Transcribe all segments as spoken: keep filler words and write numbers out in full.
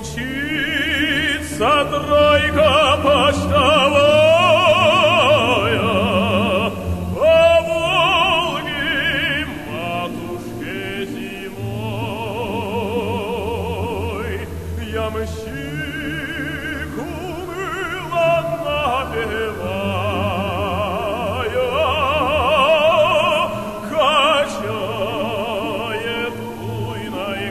Мчится тройка почтовая по Волге матушке зимой. Ямщик уныло напевая качает буйной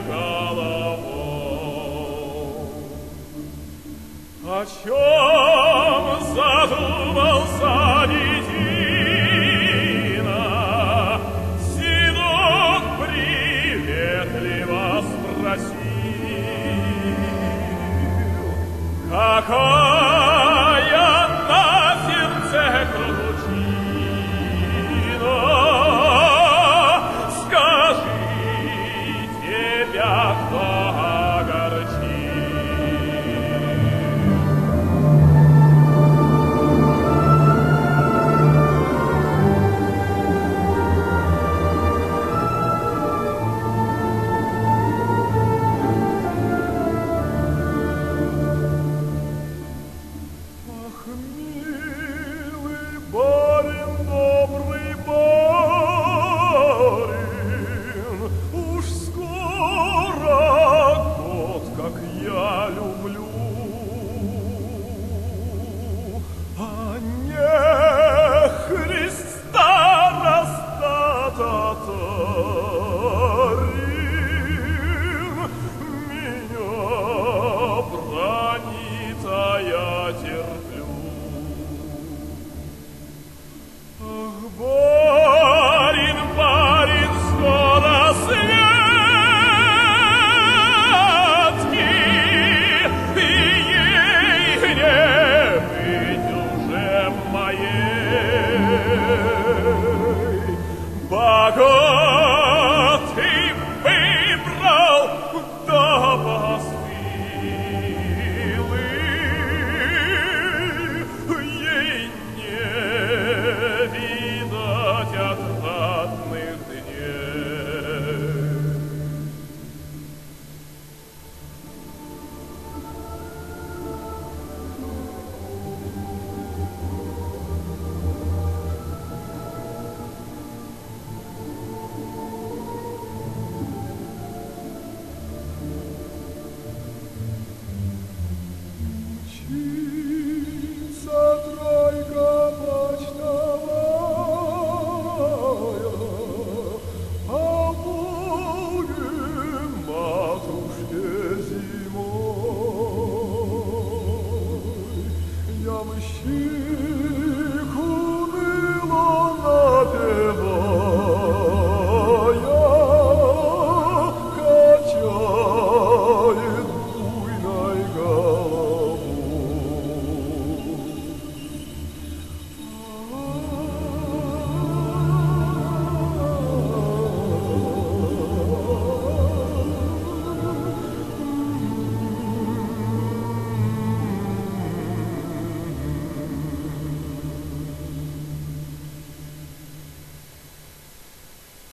головой. О чем задумался детина? Синок приветливо спросил: какая на сердце кручина? Скажи, тебя кто огорчил? Ах, милый барин, добрый барин, уж скоро год, как я люблю, а не Христа раздатарин меня бранит, а я терплю. Ах, барин, барин, скоро святки, и ей не быть уже моей. Богатый выбрал до постылы, ей не видать отрадных дней. Мчится тройка почтовая по Волге матушке зимой. Ямщик